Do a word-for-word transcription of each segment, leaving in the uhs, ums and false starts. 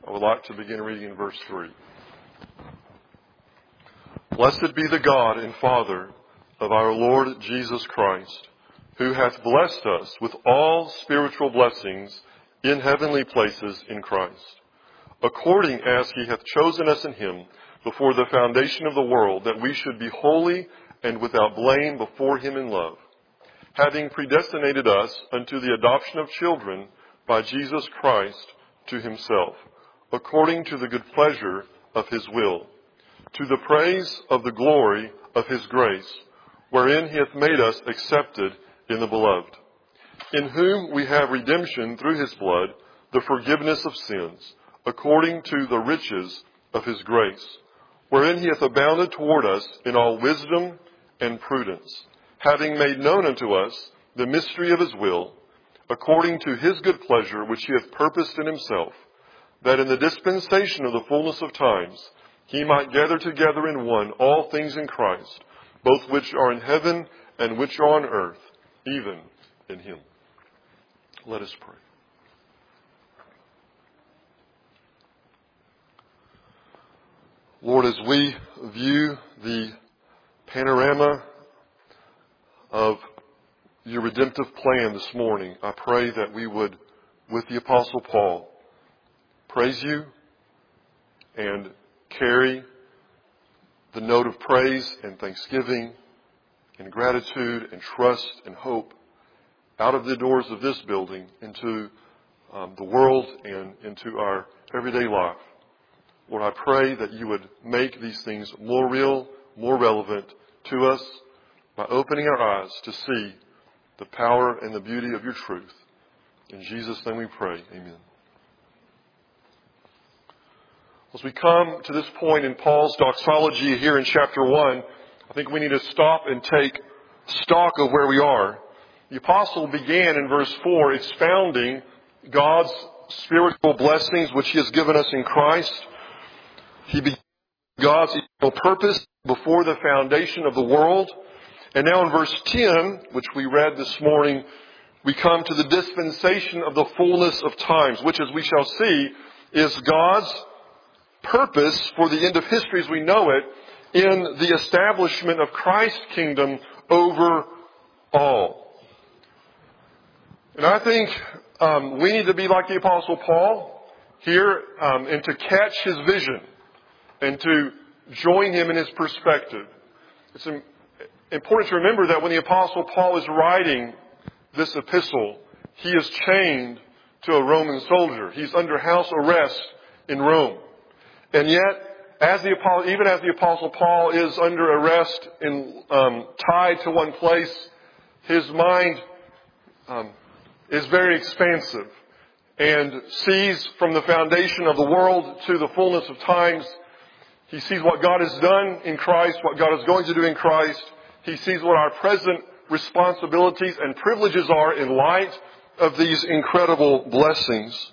I would like to begin reading in verse three. Blessed be the God and Father of our Lord Jesus Christ, who hath blessed us with all spiritual blessings in heavenly places in Christ, according as he hath chosen us in him before the foundation of the world, that we should be holy and without blame before him in love, having predestinated us unto the adoption of children by Jesus Christ to himself, according to the good pleasure of his will, to the praise of the glory of his grace, wherein he hath made us accepted in the beloved, in whom we have redemption through his blood, the forgiveness of sins, according to the riches of his grace, wherein he hath abounded toward us in all wisdom and prudence, having made known unto us the mystery of his will, according to his good pleasure which he hath purposed in himself, that in the dispensation of the fullness of times he might gather together in one all things in Christ, both which are in heaven and which are on earth, even in him. Let us pray. Lord, as we view the panorama of your redemptive plan this morning, I pray that we would, with the Apostle Paul, praise you and carry the note of praise and thanksgiving and gratitude and trust and hope out of the doors of this building into um, the world and into our everyday life. Lord, I pray that you would make these things more real, more relevant to us by opening our eyes to see the power and the beauty of your truth. In Jesus' name we pray. Amen. As we come to this point in Paul's doxology here in chapter one, I think we need to stop and take stock of where we are. The apostle began in verse four expounding God's spiritual blessings which he has given us in Christ. He began God's eternal purpose before the foundation of the world. And now in verse ten, which we read this morning, we come to the dispensation of the fullness of times, which, as we shall see, is God's purpose for the end of history as we know it in the establishment of Christ's kingdom over all. And I think um, we need to be like the Apostle Paul here um, and to catch his vision and to join him in his perspective. It's important to remember that when the Apostle Paul is writing this epistle, he is chained to a Roman soldier. He's under house arrest in Rome. And yet, as the even as the Apostle Paul is under arrest and um, tied to one place, his mind um, is very expansive and sees from the foundation of the world to the fullness of times. He sees what God has done in Christ, what God is going to do in Christ. He sees what our present responsibilities and privileges are in light of these incredible blessings.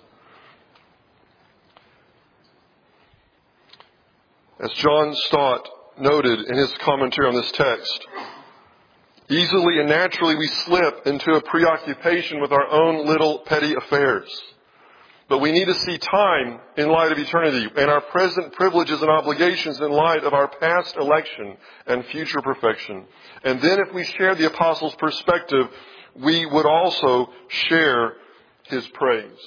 As John Stott noted in his commentary on this text, easily and naturally we slip into a preoccupation with our own little petty affairs. But we need to see time in light of eternity and our present privileges and obligations in light of our past election and future perfection. And then if we share the apostle's perspective, we would also share his praise.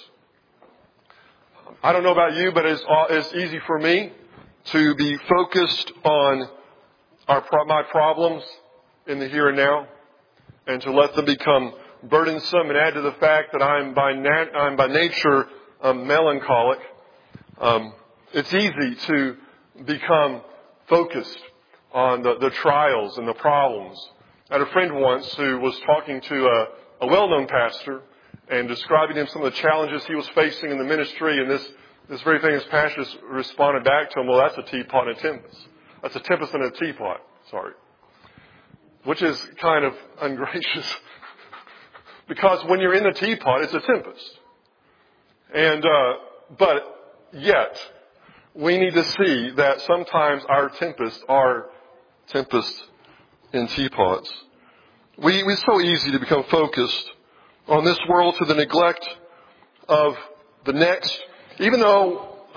I don't know about you, but it's, it's easy for me to be focused on our my problems in the here and now, and to let them become burdensome and add to the fact that I'm by nat- I'm by nature um, melancholic. Um, it's easy to become focused on the, the trials and the problems. I had a friend once who was talking to a, a well-known pastor and describing to him some of the challenges he was facing in the ministry, and this This very famous pastor responded back to him, well, that's a teapot and a tempest. That's a tempest and a teapot. Sorry. Which is kind of ungracious. Because when you're in the teapot, it's a tempest. And, uh, but yet, we need to see that sometimes our tempests are tempests in teapots. We, it's so easy to become focused on this world to the neglect of the next. Even though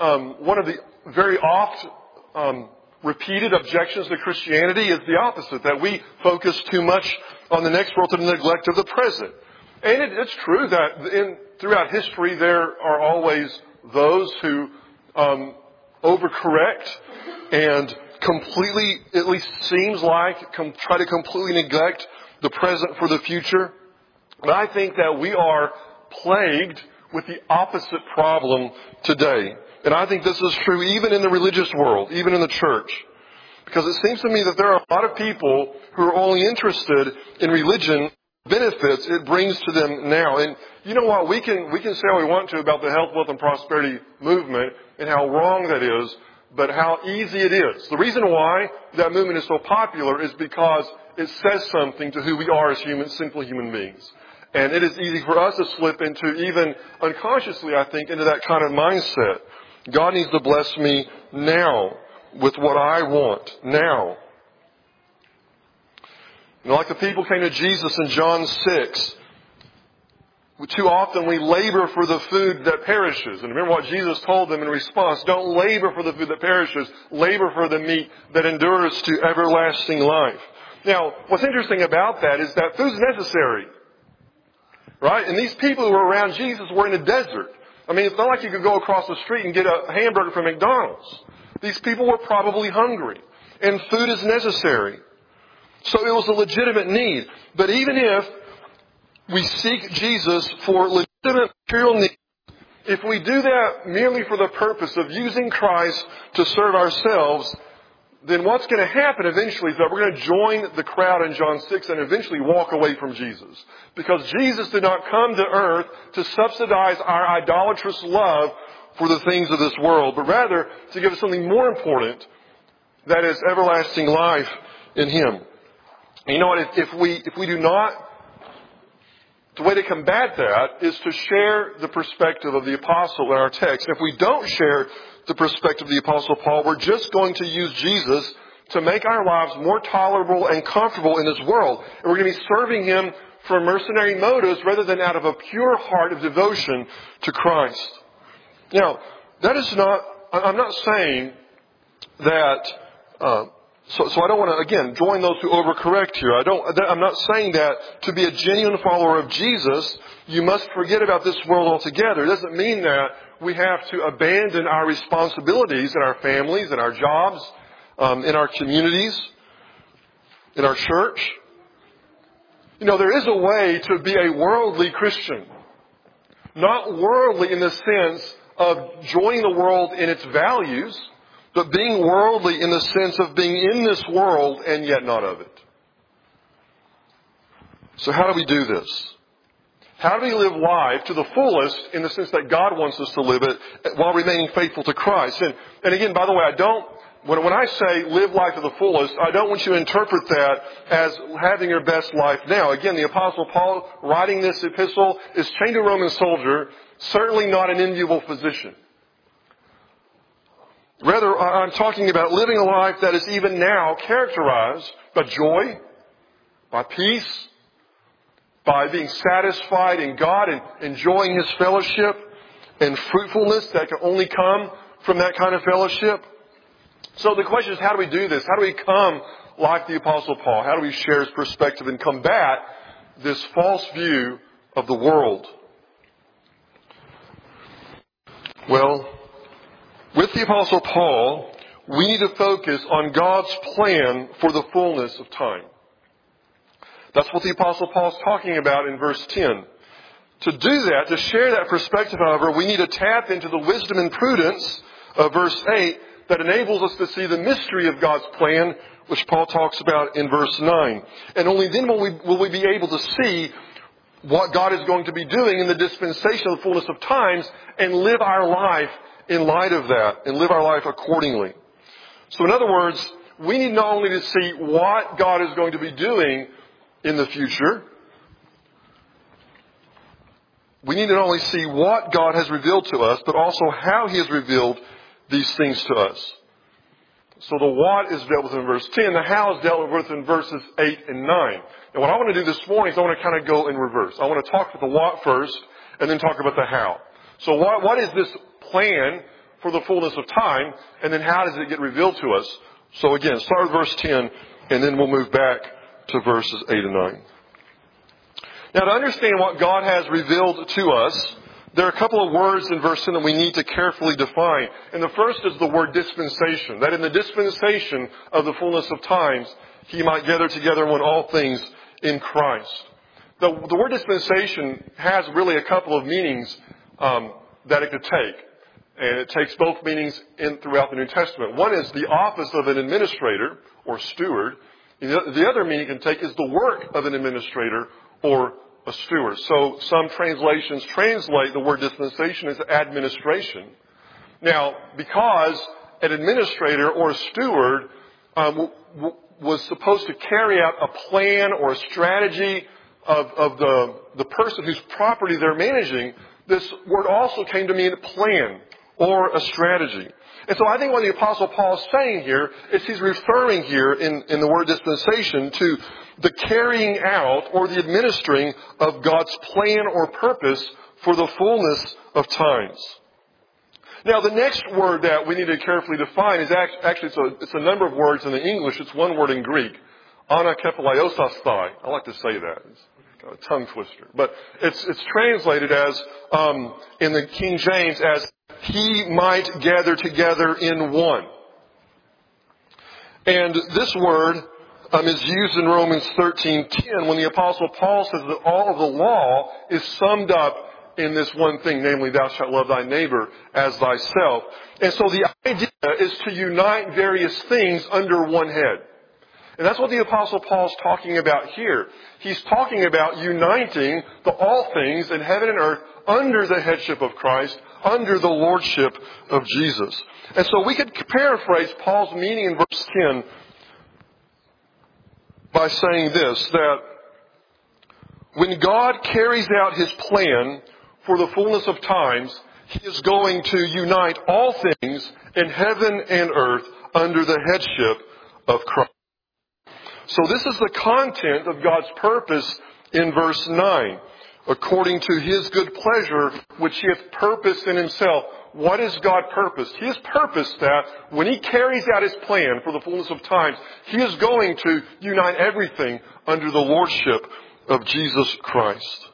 um, one of the very oft um, repeated objections to Christianity is the opposite, that we focus too much on the next world to the neglect of the present. And it, it's true that in, throughout history there are always those who um, overcorrect and completely, at least seems like, com- try to completely neglect the present for the future. But I think that we are plagued with the opposite problem today. And I think this is true even in the religious world, even in the church. Because it seems to me that there are a lot of people who are only interested in religion, benefits it brings to them now. And you know what? We can, we can say what we want to about the health, wealth, and prosperity movement and how wrong that is, but how easy it is. The reason why that movement is so popular is because it says something to who we are as human, simple human beings. And it is easy for us to slip into, even unconsciously, I think, into that kind of mindset. God needs to bless me now with what I want now. You know, like the people came to Jesus in John six. Too often we labor for the food that perishes. And remember what Jesus told them in response. Don't labor for the food that perishes. Labor for the meat that endures to everlasting life. Now, what's interesting about that is that food's necessary. Right? And these people who were around Jesus were in a desert. I mean, it's not like you could go across the street and get a hamburger from McDonald's. These people were probably hungry. And food is necessary. So it was a legitimate need. But even if we seek Jesus for legitimate material needs, if we do that merely for the purpose of using Christ to serve ourselves, then what's going to happen eventually is that we're going to join the crowd in John six and eventually walk away from Jesus. Because Jesus did not come to earth to subsidize our idolatrous love for the things of this world, but rather to give us something more important, that is everlasting life in Him. And you know what? If, if we if we do not, the way to combat that is to share the perspective of the apostle in our text. And if we don't share the perspective of the apostle Paul, we're just going to use Jesus to make our lives more tolerable and comfortable in this world. And we're going to be serving Him for mercenary motives rather than out of a pure heart of devotion to Christ. Now, that is not, I'm not saying that, uh, so, so I don't want to, again, join those who overcorrect here. I don't, I'm not saying that to be a genuine follower of Jesus, you must forget about this world altogether. It doesn't mean that we have to abandon our responsibilities in our families, in our jobs, um, in our communities, in our church. You know, there is a way to be a worldly Christian. Not worldly in the sense of joining the world in its values, but being worldly in the sense of being in this world and yet not of it. So how do we do this? How do we live life to the fullest in the sense that God wants us to live it while remaining faithful to Christ? And, and again, by the way, I don't, when, when I say live life to the fullest, I don't want you to interpret that as having your best life now. Again, the Apostle Paul writing this epistle is chained to a Roman soldier, certainly not an enviable position. Rather, I'm talking about living a life that is even now characterized by joy, by peace, by being satisfied in God and enjoying His fellowship and fruitfulness that can only come from that kind of fellowship. So the question is, how do we do this? How do we come like the Apostle Paul? How do we share his perspective and combat this false view of the world? Well, with the Apostle Paul, we need to focus on God's plan for the fullness of time. That's what the Apostle Paul is talking about in verse ten. To do that, to share that perspective, however, we need to tap into the wisdom and prudence of verse eight that enables us to see the mystery of God's plan, which Paul talks about in verse nine. And only then will we, will we be able to see what God is going to be doing in the dispensation of the fullness of times and live our life in light of that and live our life accordingly. So in other words, we need not only to see what God is going to be doing in the future, we need to not only see what God has revealed to us, but also how He has revealed these things to us. So the what is dealt with in verse ten, the how is dealt with in verses eight and nine. And what I want to do this morning is I want to kind of go in reverse. I want to talk about the what first and then talk about the how. So what, what is this plan for the fullness of time. And then how does it get revealed to us? So again, start with verse ten, and then we'll move back to verses eight and nine. Now, to understand what God has revealed to us, there are a couple of words in verse ten that we need to carefully define. And the first is the word dispensation. That in the dispensation of the fullness of times, He might gather together one all things in Christ. The, the word dispensation has really a couple of meanings um, that it could take. And it takes both meanings in throughout the New Testament. One is the office of an administrator or steward. The other meaning it can take is the work of an administrator or a steward. So some translations translate the word dispensation as administration. Now, because an administrator or a steward um, w- w- was supposed to carry out a plan or a strategy of, of the, the person whose property they're managing, this word also came to mean plan or a strategy. And so I think what the Apostle Paul is saying here is he's referring here in, in the word dispensation to the carrying out or the administering of God's plan or purpose for the fullness of times. Now, the next word that we need to carefully define is actually, it's a, it's a number of words in the English. It's one word in Greek. Anakepalaiosasthai. I like to say that. It's kind of a tongue twister. But it's, it's translated as, um, in the King James, as He might gather together in one. And this word um, is used in Romans thirteen ten when the Apostle Paul says that all of the law is summed up in this one thing, namely, thou shalt love thy neighbor as thyself. And so the idea is to unite various things under one head. And that's what the Apostle Paul is talking about here. He's talking about uniting the all things in heaven and earth under the headship of Christ, under the lordship of Jesus. And so we could paraphrase Paul's meaning in verse ten by saying this, that when God carries out His plan for the fullness of times, He is going to unite all things in heaven and earth under the headship of Christ. So this is the content of God's purpose in verse nine. According to His good pleasure, which He hath purposed in Himself. What is God purposed? He has purposed that when He carries out His plan for the fullness of times, He is going to unite everything under the lordship of Jesus Christ.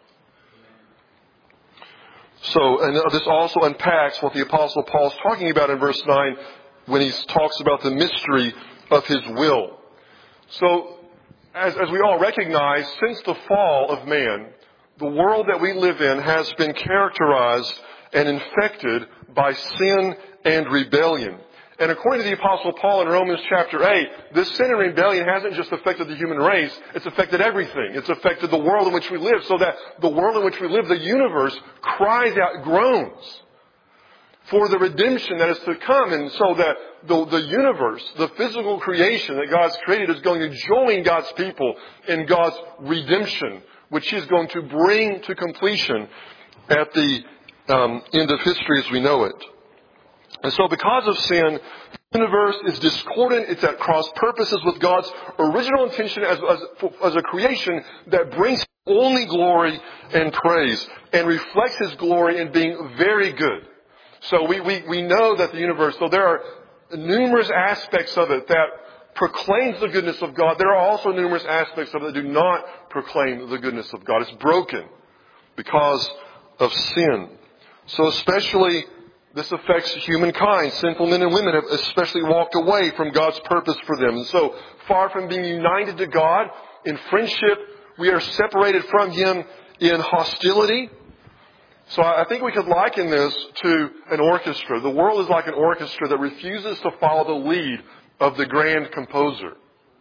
So, and this also unpacks what the Apostle Paul is talking about in verse nine when he talks about the mystery of His will. So, as, as we all recognize, since the fall of man, the world that we live in has been characterized and infected by sin and rebellion. And according to the Apostle Paul in Romans chapter eight, this sin and rebellion hasn't just affected the human race, it's affected everything. It's affected the world in which we live, so that the world in which we live, the universe, cries out, groans for the redemption that is to come. And so that the, the universe, the physical creation that God's created, is going to join God's people in God's redemption, which He is going to bring to completion at the um, end of history as we know it. And so because of sin, the universe is discordant. It's at cross purposes with God's original intention as, as, as a creation that brings only glory and praise and reflects His glory in being very good. So we, we, we know that the universe, though there are numerous aspects of it that proclaims the goodness of God, there are also numerous aspects of it that do not proclaim the goodness of God. It's broken because of sin. So especially this affects humankind. Sinful men and women have especially walked away from God's purpose for them. And so far from being united to God in friendship, we are separated from Him in hostility. So I think we could liken this to an orchestra. The world is like an orchestra that refuses to follow the lead of the grand composer.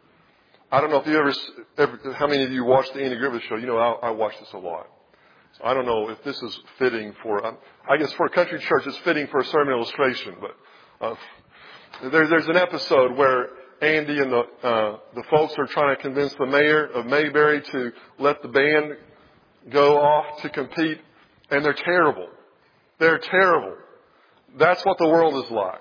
I don't know if you ever, ever how many of you watched the Andy Griffith Show. You know, I, I watch this a lot. So I don't know if this is fitting for, um, I guess for a country church, it's fitting for a sermon illustration. But uh, there, there's an episode where Andy and the uh, the folks are trying to convince the mayor of Mayberry to let the band go off to compete. And they're terrible. They're terrible. That's what the world is like.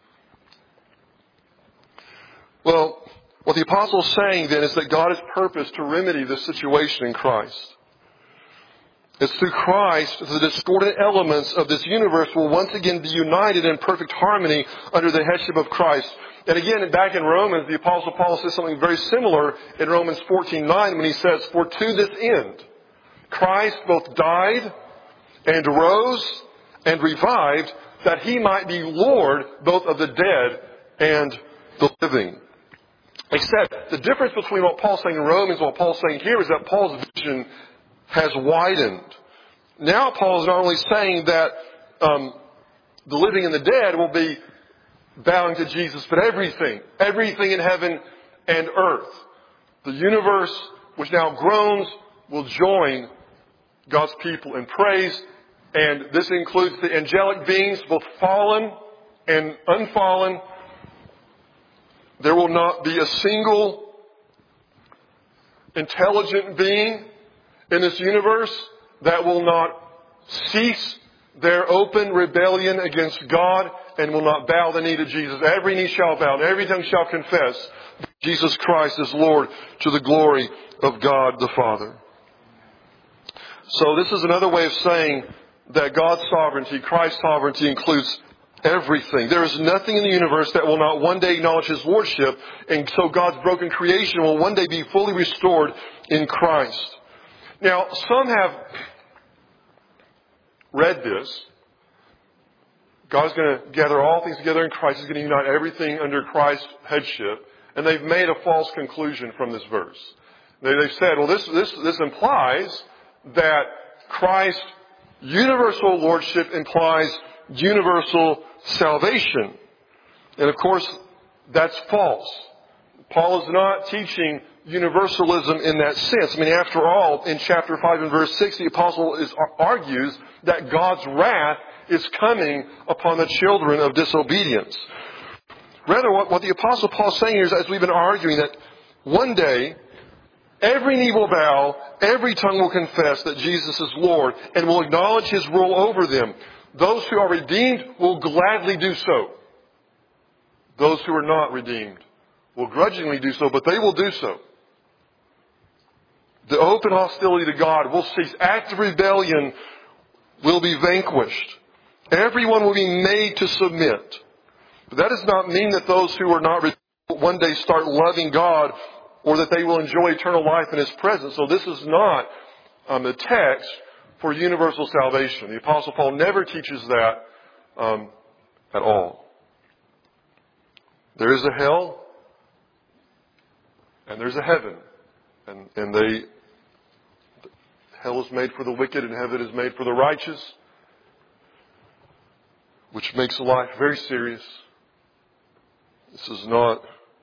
Well, what the apostle is saying then is that God has purposed to remedy this situation in Christ. It's through Christ that the discordant elements of this universe will once again be united in perfect harmony under the headship of Christ. And again, back in Romans, the Apostle Paul says something very similar in Romans fourteen nine when he says, "For to this end, Christ both died and rose and revived, that he might be Lord both of the dead and the living." Except the difference between what Paul's saying in Romans and what Paul's saying here is that Paul's vision has widened. Now Paul is not only saying that um, the living and the dead will be bowing to Jesus, but everything, everything in heaven and earth, the universe which now groans, will join God's people in praise. And this includes the angelic beings, both fallen and unfallen. There will not be a single intelligent being in this universe that will not cease their open rebellion against God and will not bow the knee to Jesus. Every knee shall bow, and every tongue shall confess that Jesus Christ is Lord, to the glory of God the Father. So this is another way of saying that God's sovereignty, Christ's sovereignty, includes everything. There is nothing in the universe that will not one day acknowledge His Lordship, and so God's broken creation will one day be fully restored in Christ. Now, some have read this. God's going to gather all things together in Christ. He's going to unite everything under Christ's headship. And they've made a false conclusion from this verse. They, they've said, well, this, this, this implies that Christ's universal lordship implies universal salvation. And of course, that's false. Paul is not teaching universalism in that sense. I mean, after all, in chapter five and verse six, the apostle is, argues that God's wrath is coming upon the children of disobedience. Rather, what, what the apostle Paul is saying here is, as we've been arguing, that one day, every knee will bow, every tongue will confess that Jesus is Lord, and will acknowledge His rule over them. Those who are redeemed will gladly do so. Those who are not redeemed will grudgingly do so, but they will do so. The open hostility to God will cease. Active rebellion will be vanquished. Everyone will be made to submit. But that does not mean that those who are not redeemed will one day start loving God, or that they will enjoy eternal life in His presence. So this is not um, a text for universal salvation. The Apostle Paul never teaches that um, at all. There is a hell, and there's a heaven. And, and they, hell is made for the wicked, and heaven is made for the righteous, which makes life very serious. This is not,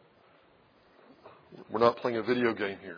we're not playing a video game here.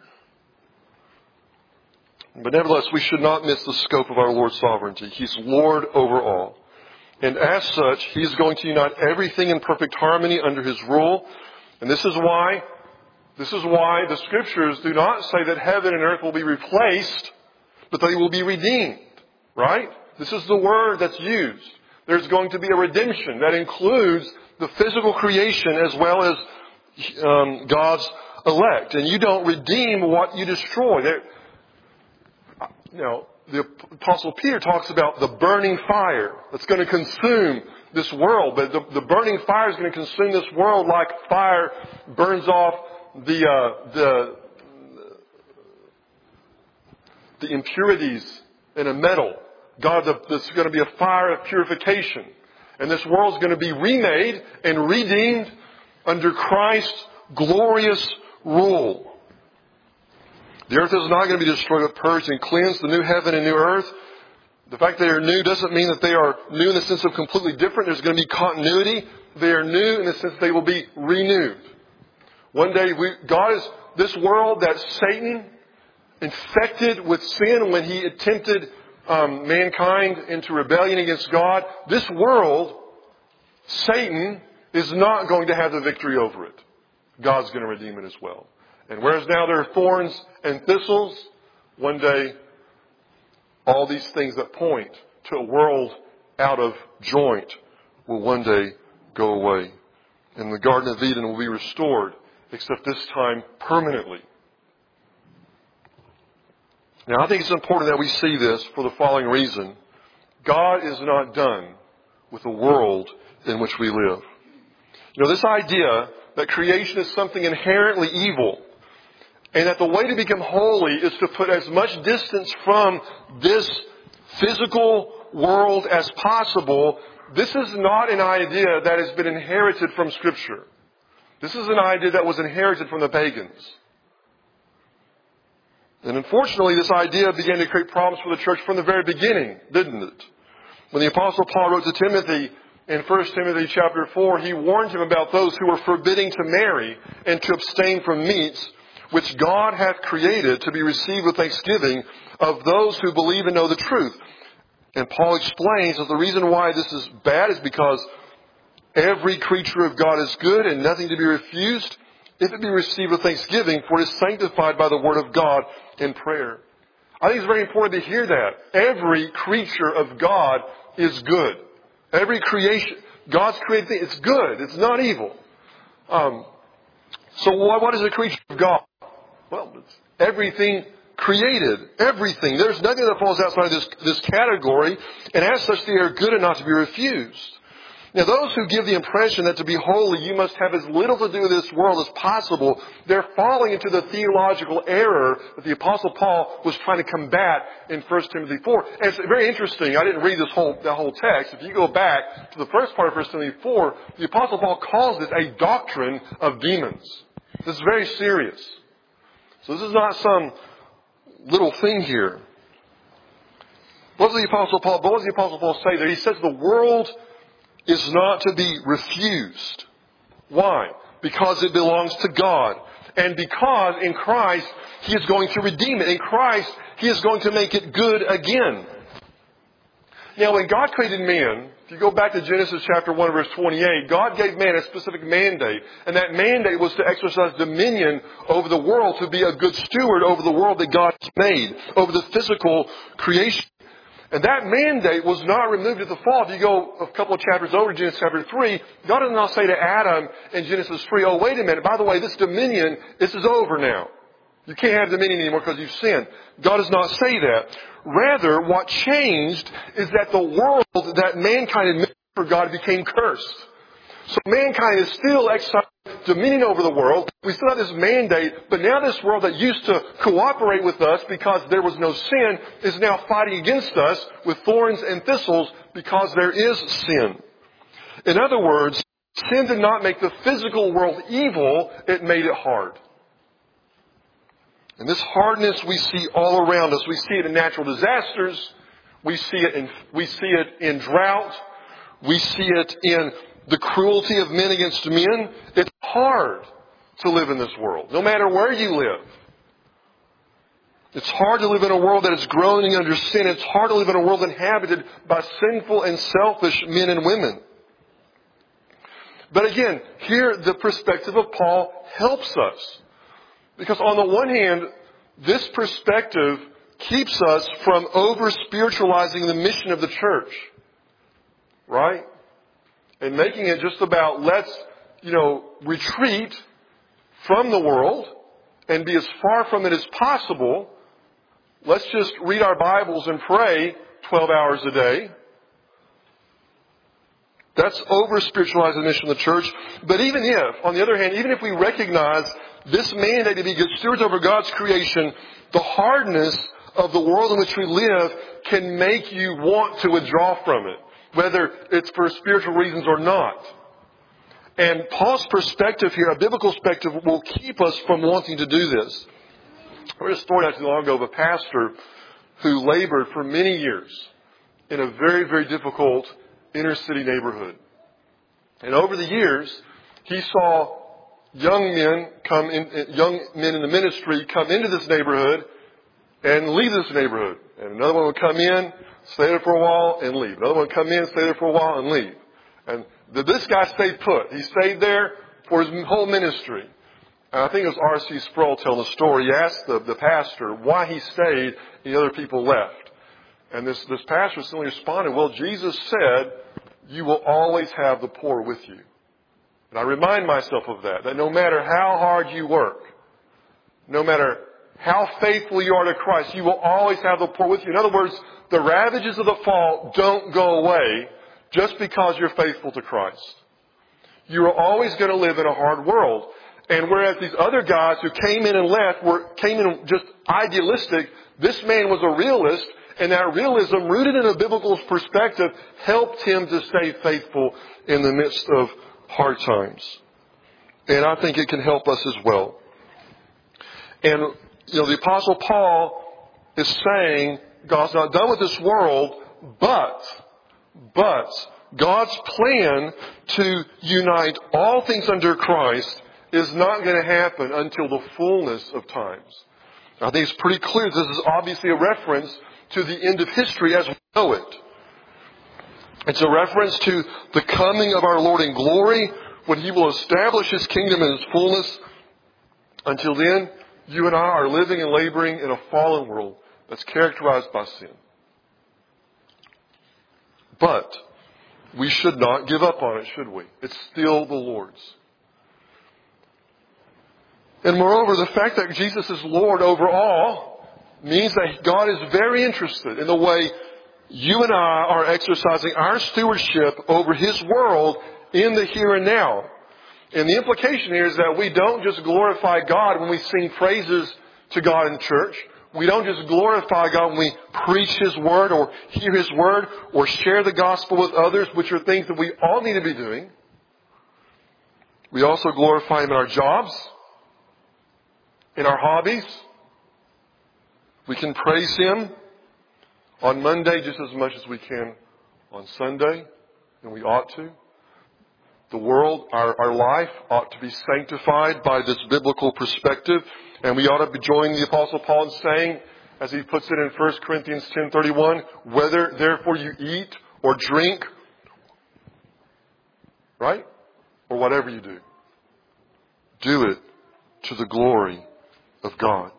But nevertheless, we should not miss the scope of our Lord's sovereignty. He's Lord over all. And as such, He's going to unite everything in perfect harmony under His rule. And this is why, this is why the Scriptures do not say that heaven and earth will be replaced, but they will be redeemed. Right? This is the word that's used. There's going to be a redemption that includes the physical creation as well as um, God's elect. And you don't redeem what you destroy. There, you know, the Apostle Peter talks about the burning fire that's going to consume this world. But the, the burning fire is going to consume this world like fire burns off the uh, the the impurities in a metal. God, the, there's going to be a fire of purification. And this world is going to be remade and redeemed under Christ's glorious rule. The earth is not going to be destroyed but purged and cleansed. The new heaven and new earth, the fact that they are new doesn't mean that they are new in the sense of completely different. There's going to be continuity. They are new in the sense that they will be renewed. One day, we, God is this world that Satan infected with sin when he attempted um, mankind into rebellion against God. This world, Satan is not going to have the victory over it. God's going to redeem it as well. And whereas now there are thorns and thistles, one day all these things that point to a world out of joint will one day go away. And the Garden of Eden will be restored, except this time permanently. Now, I think it's important that we see this for the following reason. God is not done with the world in which we live. You know, this idea that creation is something inherently evil, and that the way to become holy is to put as much distance from this physical world as possible, this is not an idea that has been inherited from Scripture. This is an idea that was inherited from the pagans. And unfortunately, this idea began to create problems for the church from the very beginning, didn't it? When the Apostle Paul wrote to Timothy in First Timothy chapter four, he warned him about those who were forbidding to marry and to abstain from meats, which God hath created to be received with thanksgiving of those who believe and know the truth. And Paul explains that the reason why this is bad is because every creature of God is good and nothing to be refused if it be received with thanksgiving, for it is sanctified by the word of God in prayer. I think it's very important to hear that. Every creature of God is good. Every creation, God's created thing, it's good. It's not evil. Um, so what, what is a creature of God? Well, it's everything created. Everything. There's nothing that falls outside of this, this category. And as such, they are good and not to be refused. Now, those who give the impression that to be holy, you must have as little to do with this world as possible, they're falling into the theological error that the Apostle Paul was trying to combat in First Timothy four. And it's very interesting. I didn't read this whole, that whole text. If you go back to the first part of First Timothy four, the Apostle Paul calls this a doctrine of demons. This is very serious. So this is not some little thing here. What does the Apostle Paul, what does the Apostle Paul say there? He says the world is not to be refused. Why? Because it belongs to God. And because in Christ, He is going to redeem it. In Christ, He is going to make it good again. Now, when God created man, if you go back to Genesis chapter one, verse twenty-eight, God gave man a specific mandate. And that mandate was to exercise dominion over the world, to be a good steward over the world that God made, over the physical creation. And that mandate was not removed at the fall. If you go a couple of chapters over, Genesis chapter three, God does not say to Adam in Genesis three, oh, wait a minute, by the way, this dominion, this is over now. You can't have dominion anymore because you've sinned. God does not say that. Rather, what changed is that the world that mankind admitted for God became cursed. So mankind is still exercising dominion over the world. We still have this mandate, but now this world that used to cooperate with us because there was no sin is now fighting against us with thorns and thistles because there is sin. In other words, sin did not make the physical world evil, it made it hard. And this hardness we see all around us. We see it in natural disasters. We see it in, we see it in drought. We see it in the cruelty of men against men. It's hard to live in this world, no matter where you live. It's hard to live in a world that is groaning under sin. It's hard to live in a world inhabited by sinful and selfish men and women. But again, here the perspective of Paul helps us. Because on the one hand, this perspective keeps us from over-spiritualizing the mission of the church. Right? And making it just about let's, you know, retreat from the world and be as far from it as possible. Let's just read our Bibles and pray twelve hours a day. That's over-spiritualizing the mission of the church. But even if, on the other hand, even if we recognize this mandate to be good stewards over God's creation, the hardness of the world in which we live can make you want to withdraw from it, whether it's for spiritual reasons or not. And Paul's perspective here, a biblical perspective, will keep us from wanting to do this. I read a story not too long ago of a pastor who labored for many years in a very, very difficult inner city neighborhood. And over the years, he saw young men come in, young men in the ministry come into this neighborhood and leave this neighborhood. And another one would come in, stay there for a while, and leave. Another one would come in, stay there for a while, and leave. And this guy stayed put. He stayed there for his whole ministry. And I think it was R C Sproul telling the story. He asked the, the pastor why he stayed and the other people left. And this, this pastor simply responded, well, Jesus said, you will always have the poor with you. And I remind myself of that, that no matter how hard you work, no matter how faithful you are to Christ, you will always have the poor with you. In other words, the ravages of the fall don't go away just because you're faithful to Christ. You are always going to live in a hard world. And whereas these other guys who came in and left were came in just idealistic, this man was a realist, and that realism, rooted in a biblical perspective, helped him to stay faithful in the midst of hard times. And I think it can help us as well. And, you know, the Apostle Paul is saying God's not done with this world, but, but God's plan to unite all things under Christ is not going to happen until the fullness of times. I think it's pretty clear this is obviously a reference to the end of history as we know it. It's a reference to the coming of our Lord in glory, when He will establish His kingdom in His fullness. Until then, you and I are living and laboring in a fallen world that's characterized by sin. But we should not give up on it, should we? It's still the Lord's. And moreover, the fact that Jesus is Lord over all means that God is very interested in the way you and I are exercising our stewardship over His world in the here and now. And the implication here is that we don't just glorify God when we sing praises to God in church. We don't just glorify God when we preach His Word or hear His Word or share the gospel with others, which are things that we all need to be doing. We also glorify Him in our jobs, in our hobbies. We can praise Him on Monday just as much as we can on Sunday, and we ought to. The world, our, our life ought to be sanctified by this biblical perspective, and we ought to be joining the Apostle Paul in saying, as he puts it in First Corinthians ten thirty-one, whether therefore you eat or drink, right? Or whatever you do, do it to the glory of God.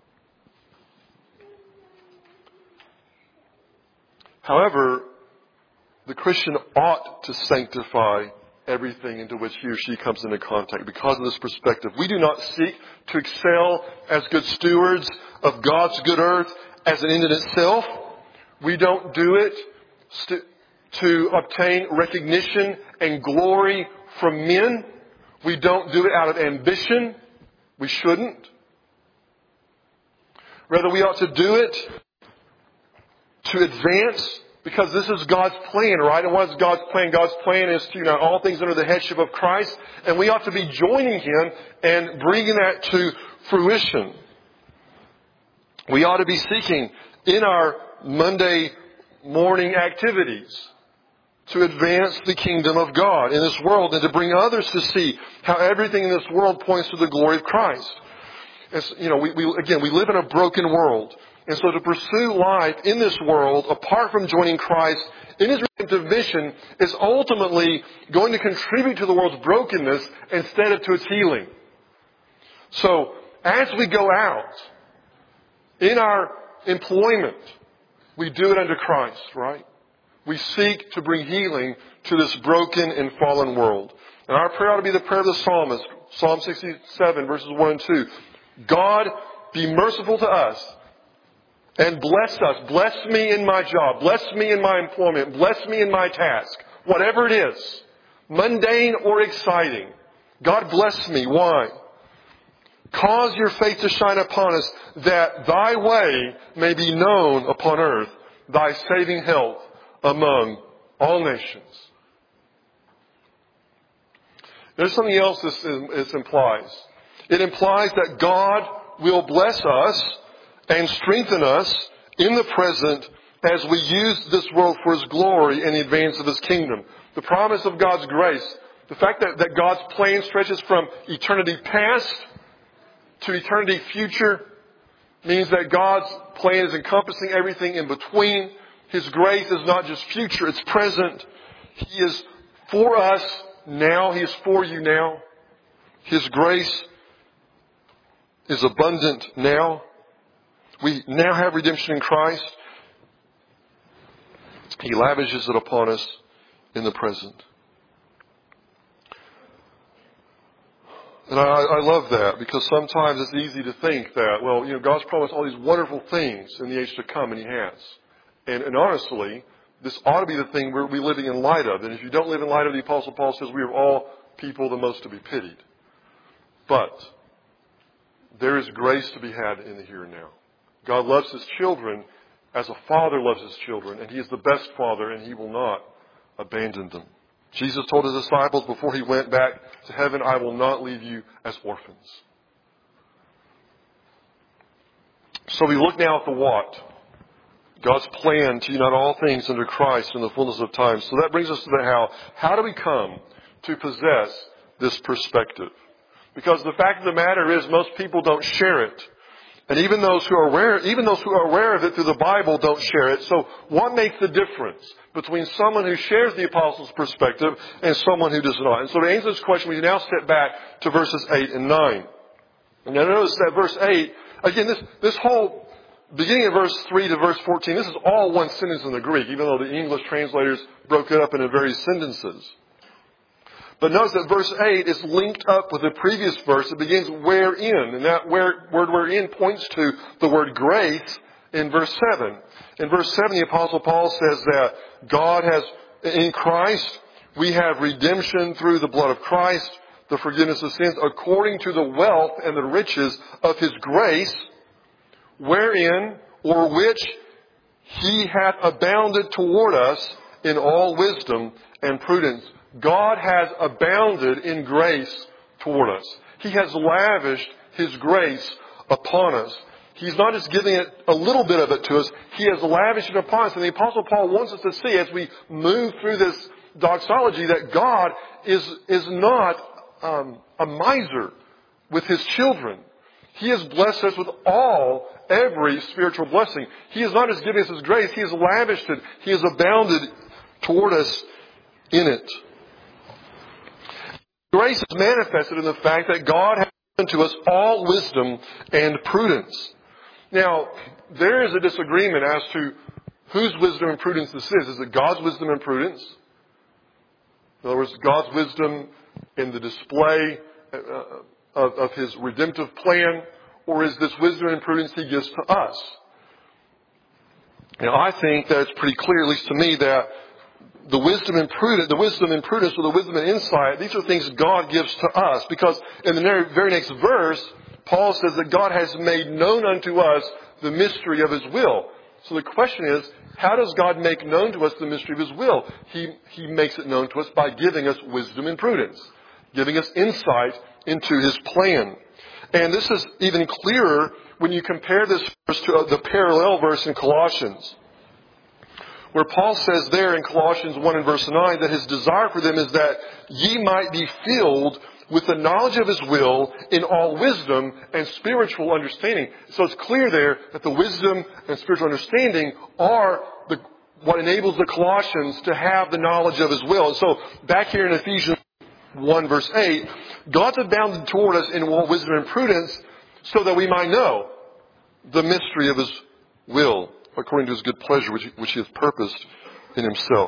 However, the Christian ought to sanctify everything into which he or she comes into contact because of this perspective. We do not seek to excel as good stewards of God's good earth as an end in itself. We don't do it st- to obtain recognition and glory from men. We don't do it out of ambition. We shouldn't. Rather, we ought to do it to advance, because this is God's plan, right? And what is God's plan? God's plan is to unite all things under the headship of Christ. And we ought to be joining Him and bringing that to fruition. We ought to be seeking in our Monday morning activities to advance the kingdom of God in this world and to bring others to see how everything in this world points to the glory of Christ. As, you know, we, we, again, we live in a broken world. And so to pursue life in this world, apart from joining Christ in His redemptive mission, is ultimately going to contribute to the world's brokenness instead of to its healing. So, as we go out in our employment, we do it under Christ, right? We seek to bring healing to this broken and fallen world. And our prayer ought to be the prayer of the psalmist, Psalm sixty-seven, verses one and two. God, be merciful to us and bless us. Bless me in my job. Bless me in my employment. Bless me in my task. Whatever it is, mundane or exciting. God bless me. Why? Cause your faith to shine upon us, that Thy way may be known upon earth, Thy saving health among all nations. There's something else this, this implies. It implies that God will bless us and strengthen us in the present as we use this world for His glory and the advance of His kingdom. The promise of God's grace, the fact that, that God's plan stretches from eternity past to eternity future, means that God's plan is encompassing everything in between. His grace is not just future, it's present. He is for us now. He is for you now. His grace is abundant now. We now have redemption in Christ. He lavishes it upon us in the present. And I, I love that, because sometimes it's easy to think that, well, you know, God's promised all these wonderful things in the age to come, and He has. And, and honestly, this ought to be the thing we're we living in light of. And if you don't live in light of, the Apostle Paul says we are all people the most to be pitied. But there is grace to be had in the here and now. God loves His children as a father loves his children, and He is the best father, and He will not abandon them. Jesus told His disciples before He went back to heaven, I will not leave you as orphans. So we look now at the what. God's plan to unite all things under Christ in the fullness of time. So that brings us to the how. How do we come to possess this perspective? Because the fact of the matter is most people don't share it. And even those who are aware, even those who are aware of it through the Bible don't share it. So what makes the difference between someone who shares the apostles' perspective and someone who does not? And so to answer this question, we now step back to verses eight and nine. And now notice that verse eight, again, this, this whole beginning of verse three to verse fourteen, this is all one sentence in the Greek, even though the English translators broke it up into various sentences. But notice that verse eight is linked up with the previous verse. It begins wherein. And that word wherein points to the word grace in verse seven. In verse seven, the Apostle Paul says that God has, in Christ, we have redemption through the blood of Christ, the forgiveness of sins, according to the wealth and the riches of His grace, wherein or which He hath abounded toward us in all wisdom and prudence. God has abounded in grace toward us. He has lavished His grace upon us. He's not just giving it a little bit of it to us. He has lavished it upon us. And the Apostle Paul wants us to see as we move through this doxology that God is, is not um, a miser with His children. He has blessed us with all, every spiritual blessing. He has not just given us His grace. He has lavished it. He has abounded toward us in it. Grace is manifested in the fact that God has given to us all wisdom and prudence. Now, there is a disagreement as to whose wisdom and prudence this is. Is it God's wisdom and prudence? In other words, God's wisdom in the display of, of His redemptive plan, or is this wisdom and prudence He gives to us? Now, I think that it's pretty clear, at least to me, that the wisdom and prudence, the wisdom and prudence, or the wisdom and insight, these are things God gives to us. Because in the very next verse, Paul says that God has made known unto us the mystery of His will. So the question is, how does God make known to us the mystery of His will? He, he makes it known to us by giving us wisdom and prudence, giving us insight into His plan. And this is even clearer when you compare this verse to the parallel verse in Colossians, where Paul says there in Colossians one and verse nine that his desire for them is that ye might be filled with the knowledge of His will in all wisdom and spiritual understanding. So it's clear there that the wisdom and spiritual understanding are the, what enables the Colossians to have the knowledge of His will. And so back here in Ephesians one verse eight, God's abounded toward us in all wisdom and prudence so that we might know the mystery of His will, according to His good pleasure, which, which He has purposed in Himself.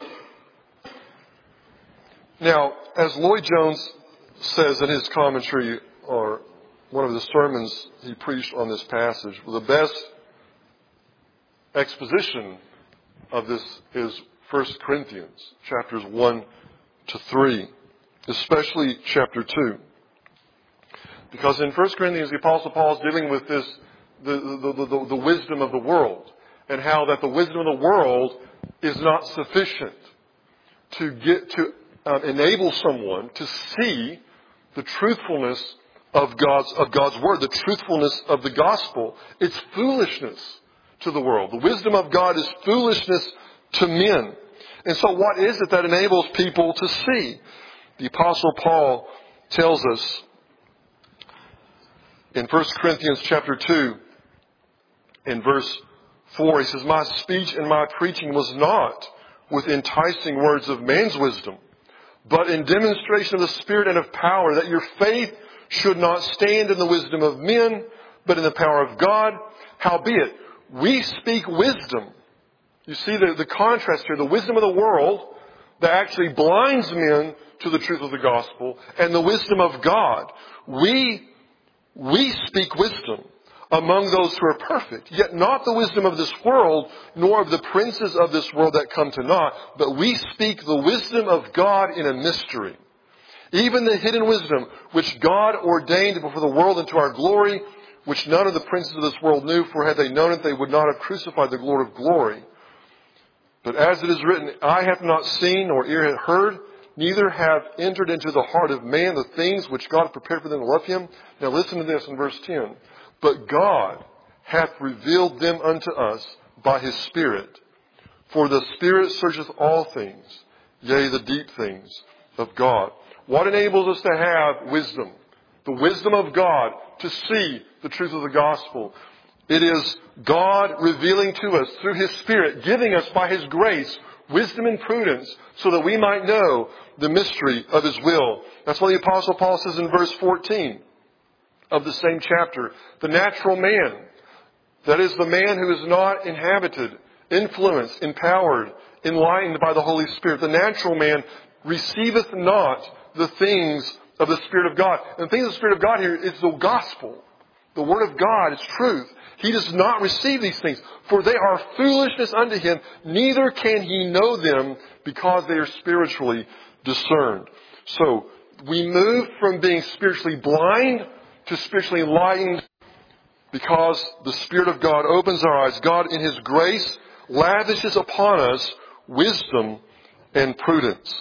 Now, as Lloyd Jones says in his commentary, or one of the sermons he preached on this passage, well, the best exposition of this is First Corinthians, chapters one to three, especially chapter two. Because in First Corinthians, the Apostle Paul is dealing with this The, the, the, the wisdom of the world, and how that the wisdom of the world is not sufficient to get to uh, enable someone to see the truthfulness of God's of God's word, the truthfulness of the gospel. It's foolishness to the world. The wisdom of God is foolishness to men. And so what is it that enables people to see? The Apostle Paul tells us in First Corinthians chapter two, in verse four, he says, my speech and my preaching was not with enticing words of man's wisdom, but in demonstration of the Spirit and of power, that your faith should not stand in the wisdom of men, but in the power of God. Howbeit, we speak wisdom. You see the, the contrast here, the wisdom of the world, that actually blinds men to the truth of the gospel and the wisdom of God. We, we speak wisdom among those who are perfect, yet not the wisdom of this world, nor of the princes of this world that come to naught, but we speak the wisdom of God in a mystery. Even the hidden wisdom which God ordained before the world unto our glory, which none of the princes of this world knew, for had they known it, they would not have crucified the Lord of glory. But as it is written, eye hath not seen, nor ear hath heard, neither have entered into the heart of man the things which God prepared for them that love him. Now listen to this in verse ten. But God hath revealed them unto us by his Spirit. For the Spirit searcheth all things, yea, the deep things of God. What enables us to have wisdom? The wisdom of God to see the truth of the gospel. It is God revealing to us through his Spirit, giving us by his grace wisdom and prudence so that we might know the mystery of his will. That's what the Apostle Paul says in verse fourteen of the same chapter. The natural man, that is the man who is not inhabited, influenced, empowered, enlightened by the Holy Spirit. The natural man receiveth not the things of the Spirit of God. And the things of the Spirit of God here is the gospel. The Word of God is truth. He does not receive these things, for they are foolishness unto him, neither can he know them because they are spiritually discerned. So, we move from being spiritually blind to spiritually enlightened because the Spirit of God opens our eyes. God, in his grace, lavishes upon us wisdom and prudence.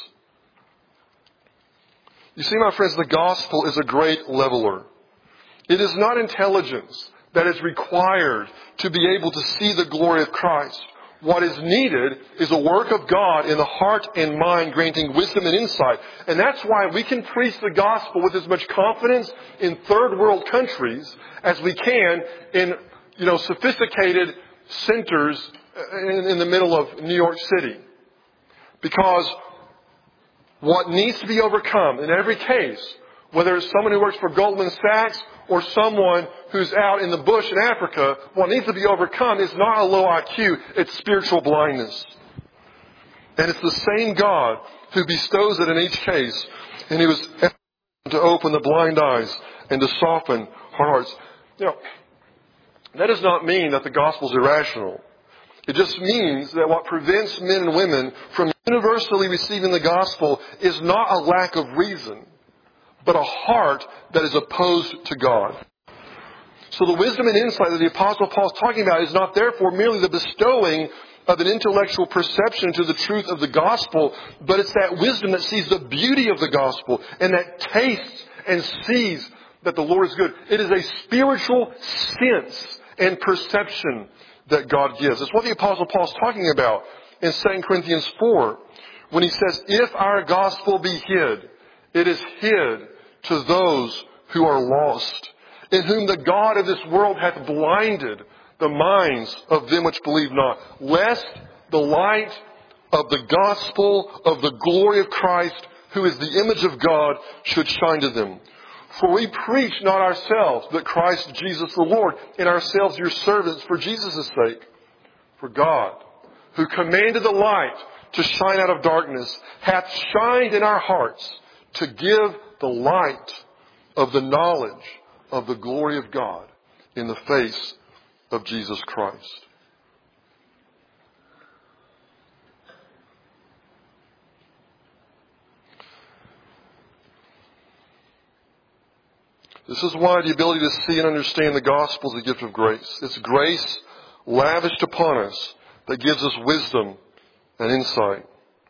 You see, my friends, the gospel is a great leveler. It is not intelligence that is required to be able to see the glory of Christ. What is needed is a work of God in the heart and mind, granting wisdom and insight. And that's why we can preach the gospel with as much confidence in third world countries as we can in, you know, sophisticated centers in, in the middle of New York City. Because what needs to be overcome in every case, whether it's someone who works for Goldman Sachs or someone who's out in the bush in Africa, what needs to be overcome is not a low I Q, it's spiritual blindness. And it's the same God who bestows it in each case. And he was able to open the blind eyes and to soften hearts. You know, that does not mean that the gospel is irrational. It just means that what prevents men and women from universally receiving the gospel is not a lack of reason, but a heart that is opposed to God. So the wisdom and insight that the Apostle Paul is talking about is not therefore merely the bestowing of an intellectual perception to the truth of the gospel, but it's that wisdom that sees the beauty of the gospel and that tastes and sees that the Lord is good. It is a spiritual sense and perception that God gives. It's what the Apostle Paul is talking about in Second Corinthians four when he says, if our gospel be hid, it is hid to those who are lost, in whom the God of this world hath blinded the minds of them which believe not, lest the light of the gospel of the glory of Christ, who is the image of God, should shine to them. For we preach not ourselves, but Christ Jesus the Lord, and ourselves your servants for Jesus' sake. For God, who commanded the light to shine out of darkness, hath shined in our hearts to give the light of the knowledge of the glory of God in the face of Jesus Christ. This is why the ability to see and understand the gospel is a gift of grace. It's grace lavished upon us that gives us wisdom and insight.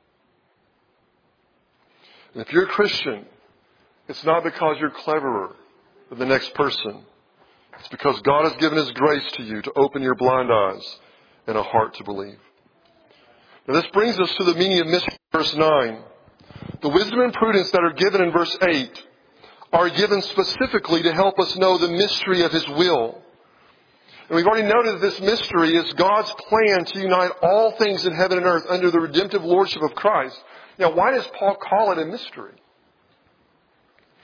And if you're a Christian, it's not because you're cleverer than the next person. It's because God has given his grace to you to open your blind eyes and a heart to believe. Now this brings us to the meaning of mystery, verse nine. The wisdom and prudence that are given in verse eight are given specifically to help us know the mystery of his will. And we've already noted that this mystery is God's plan to unite all things in heaven and earth under the redemptive lordship of Christ. Now, why does Paul call it a mystery?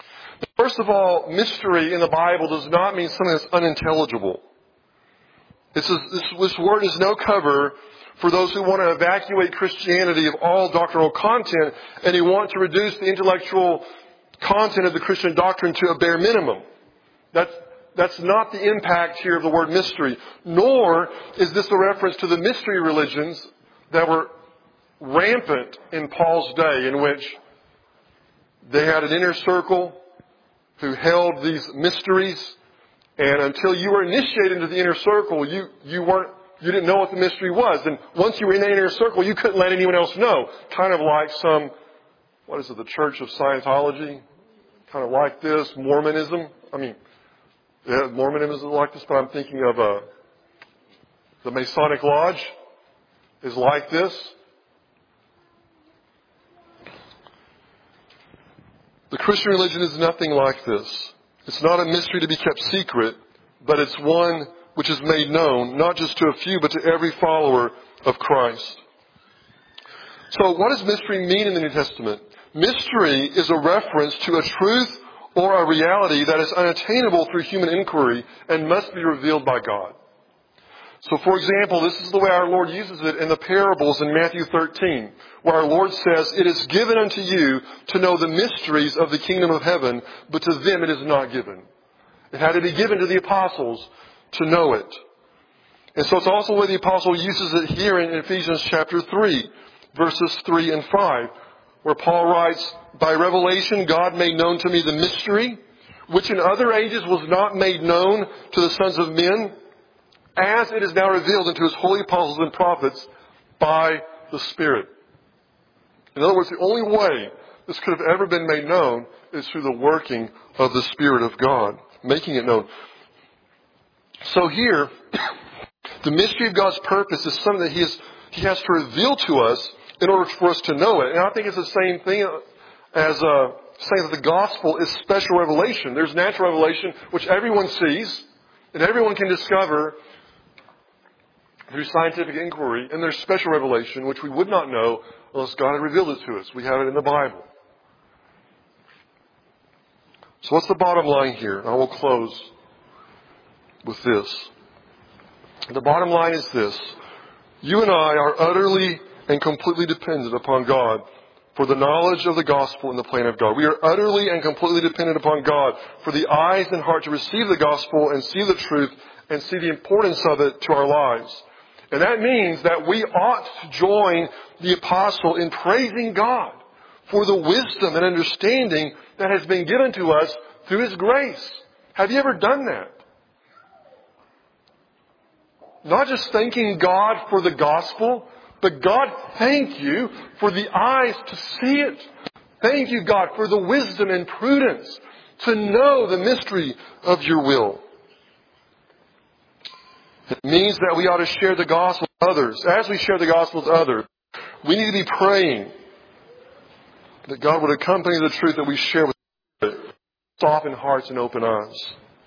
First of all, mystery in the Bible does not mean something that's unintelligible. This, is, this, this word is no cover for those who want to evacuate Christianity of all doctrinal content and who want to reduce the intellectual content of the Christian doctrine to a bare minimum. That's, that's not the impact here of the word mystery. Nor is this a reference to the mystery religions that were rampant in Paul's day, in which they had an inner circle who held these mysteries, and until you were initiated into the inner circle, you, you weren't, you didn't know what the mystery was. And once you were in the inner circle, you couldn't let anyone else know. Kind of like some, what is it, the Church of Scientology? Kind of like this, Mormonism. I mean, yeah, Mormonism is like this, but I'm thinking of uh, the Masonic Lodge is like this. The Christian religion is nothing like this. It's not a mystery to be kept secret, but it's one which is made known, not just to a few, but to every follower of Christ. So what does mystery mean in the New Testament? Mystery is a reference to a truth or a reality that is unattainable through human inquiry and must be revealed by God. So, for example, this is the way our Lord uses it in the parables in Matthew thirteen, where our Lord says, "It is given unto you to know the mysteries of the kingdom of heaven, but to them it is not given." It had to be given to the apostles to know it. And so it's also the way the apostle uses it here in Ephesians chapter three, verses three and five, where Paul writes, "By revelation God made known to me the mystery, which in other ages was not made known to the sons of men, as it is now revealed unto his holy apostles and prophets by the Spirit." In other words, the only way this could have ever been made known is through the working of the Spirit of God, making it known. So here, the mystery of God's purpose is something that He, is, he has to reveal to us in order for us to know it. And I think it's the same thing as uh, saying that the gospel is special revelation. There's natural revelation, which everyone sees and everyone can discover through scientific inquiry, and there's special revelation, which we would not know unless God had revealed it to us. We have it in the Bible. So what's the bottom line here? And I will close with this. The bottom line is this. You and I are utterly and completely dependent upon God for the knowledge of the gospel and the plan of God. We are utterly and completely dependent upon God for the eyes and heart to receive the gospel and see the truth and see the importance of it to our lives. And that means that we ought to join the apostle in praising God for the wisdom and understanding that has been given to us through His grace. Have you ever done that? Not just thanking God for the gospel, but God, thank you for the eyes to see it. Thank you, God, for the wisdom and prudence to know the mystery of your will. It means that we ought to share the gospel with others. As we share the gospel with others, we need to be praying that God would accompany the truth that we share with others, soften hearts and open eyes.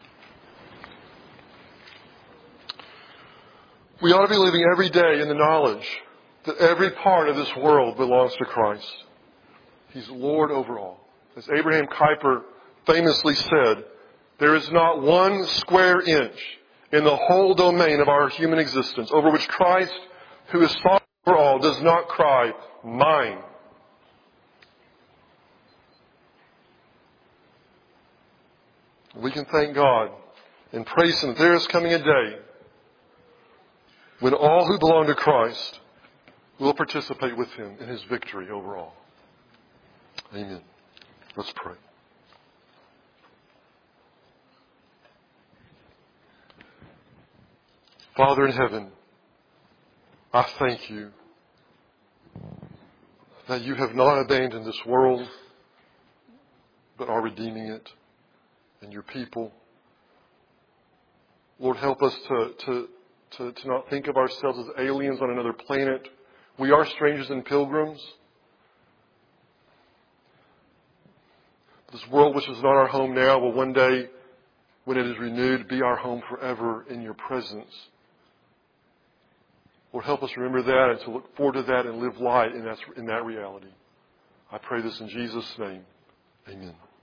We ought to be living every day in the knowledge that every part of this world belongs to Christ. He's Lord over all. As Abraham Kuyper famously said, there is not one square inch in the whole domain of our human existence over which Christ, who is sovereign over all, does not cry, mine. We can thank God and praise Him. There is coming a day when all who belong to Christ will participate with Him in His victory over all. Amen. Let's pray. Father in heaven, I thank You that You have not abandoned this world, but are redeeming it and Your people. Lord, help us to, to, to, to not think of ourselves as aliens on another planet. We are strangers and pilgrims. This world, which is not our home now, will one day, when it is renewed, be our home forever in Your presence. Lord, help us remember that and to look forward to that and live light in that, in that reality. I pray this in Jesus' name. Amen.